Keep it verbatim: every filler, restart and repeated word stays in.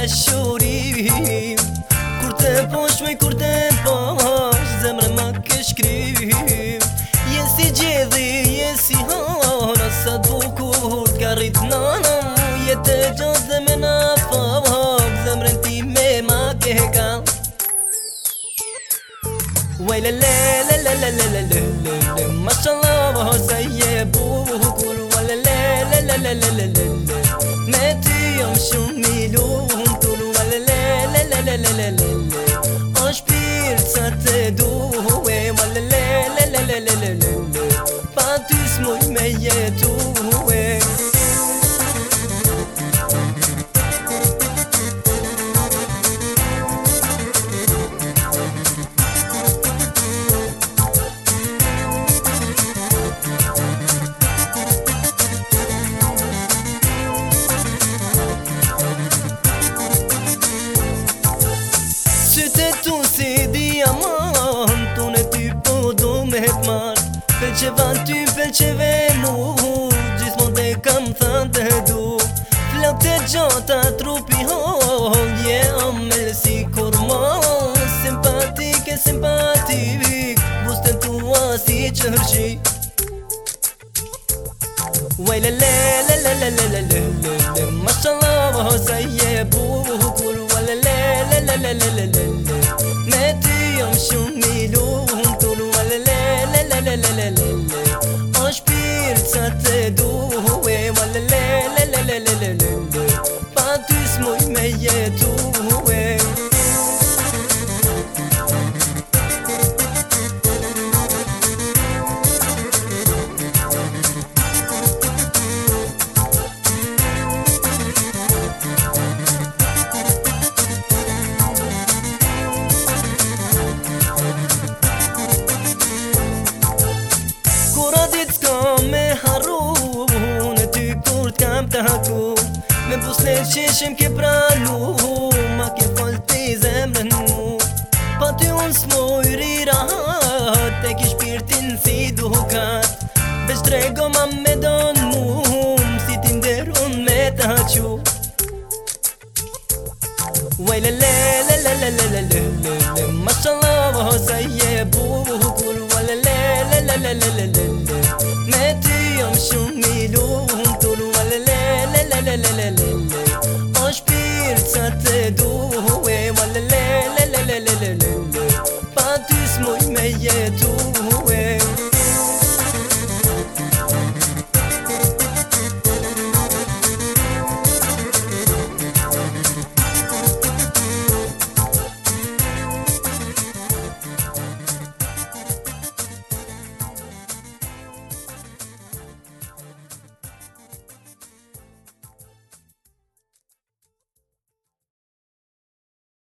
dashurim Kur të posh me kur të posh Zemre ma ke shkrim Je si gjedhi, je si hana Sa t'bukur t'ka rrit nana Je të gjatë dhe me na fak Zemren ti me ma ke ka Uaj le le le le le le le le le le Mashallah sa je bukur Uaj le le le le le le le le le Me ty jam shumë i lumtur Uaj le le le le le le le le le O shpirt sa të duhe Uaj le le le le le le le le le Pa ty s'muj me jetue Sytë tu si diamant Unë e ty po do me t'mar Pelqeva ty, pelqeve mu Gjithmon dhe kam thënë të du Flok të gjata trupi hon Je amel si kurman Simpatike, simpatik Vusten tua si qërshi Uaj le le le le le le le le le le Mashallah sa je bukur Uaj le le le le le le le le le Me ty jam shumë i lumtur Uaj le le le le le le le le le O shpirt sa të duhe Uaj le le le le le le le le le Pa ty s'muj me jetue Të haku Me busne qeshim ke pranu Ma ke fal t'i zemrën mu Pa ty unë s'moj rirahat E ki shpirtin si dukat Veç trego ma me don mu Si ti nder unë me të haqu Uaj le le le le le le le le le le Mashallah sa je bukur Uaj le le le le le le le le Me ty jam shumë i lumtur